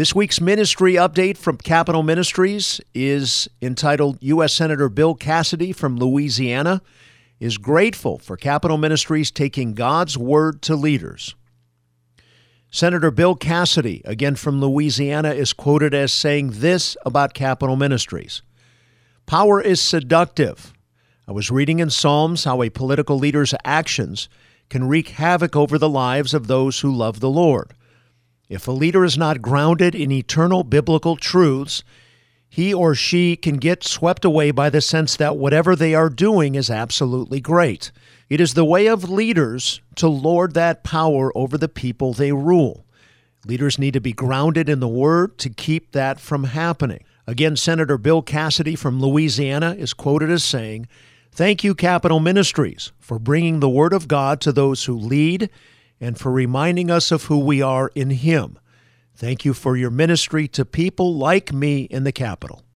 This week's ministry update from Capital Ministries is entitled U.S. Senator Bill Cassidy from Louisiana is grateful for Capital Ministries taking God's word to leaders. Senator Bill Cassidy, again from Louisiana, is quoted as saying this about Capital Ministries. Power is seductive. I was reading in Psalms how a political leader's actions can wreak havoc over the lives of those who love the Lord. If a leader is not grounded in eternal biblical truths, he or she can get swept away by the sense that whatever they are doing is absolutely great. It is the way of leaders to lord that power over the people they rule. Leaders need to be grounded in the Word to keep that from happening. Again, Senator Bill Cassidy from Louisiana is quoted as saying, "Thank you, Capital Ministries, for bringing the Word of God to those who lead and for reminding us of who we are in Him. Thank you for your ministry to people like me in the Capitol."